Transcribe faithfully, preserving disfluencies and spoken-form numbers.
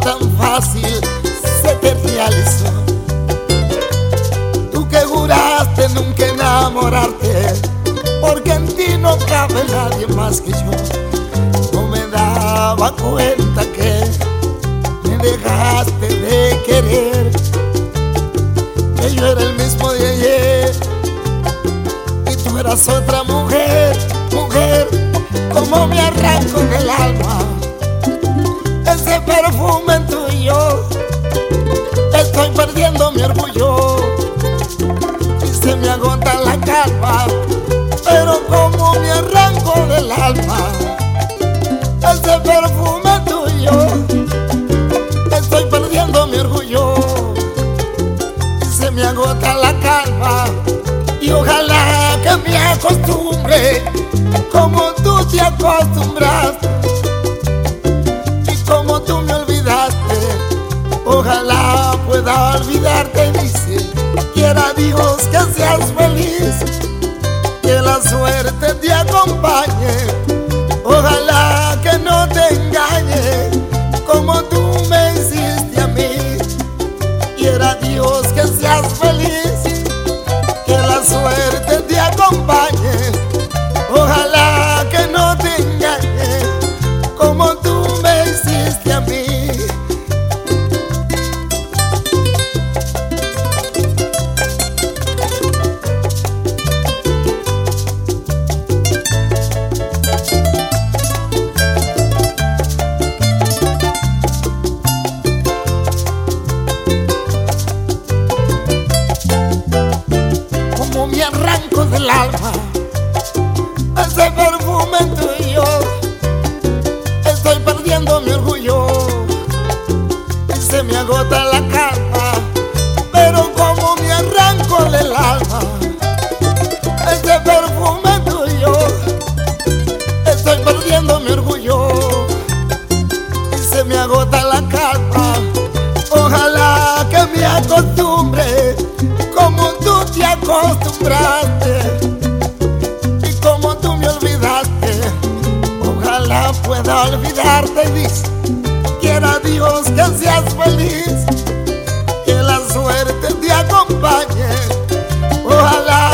tan fácil se te realizó. Tú que juraste nunca enamorarte, porque en ti no cabe nadie más que yo. No me daba cuenta que me dejaste de querer, que yo era el mismo de ayer y tú eras otra mujer. Mujer, como me arranco del alma ese perfume tuyo. Estoy perdiendo mi orgullo y se me agota la calma, pero como me arranco del alma ese perfume tuyo. Estoy perdiendo mi orgullo y se me agota la calma. Y ojalá que me acostumbre como tú te acostumbraste y como tú me olvidaste. Ojalá pueda olvidarte, dice. Quiera Dios que seas feliz, que la suerte te acompañe. Ojalá que no te engañe como tú me hiciste a mí. Quiera Dios que seas feliz, que la suerte te acompañe. Ojalá que no te engañe como tú me hiciste a mí. Como me arranco del alma ese perfume tuyo, estoy perdiendo mi orgullo y se me agota la calma, pero como me arranco del alma ese perfume tuyo, estoy perdiendo mi orgullo y se me agota la calma. Ojalá que me acostumbre como tú te acostumbraste y como tú me olvidaste. Ojalá pueda olvidarte, dice. Quiera Dios que seas feliz, que la suerte te acompañe. Ojalá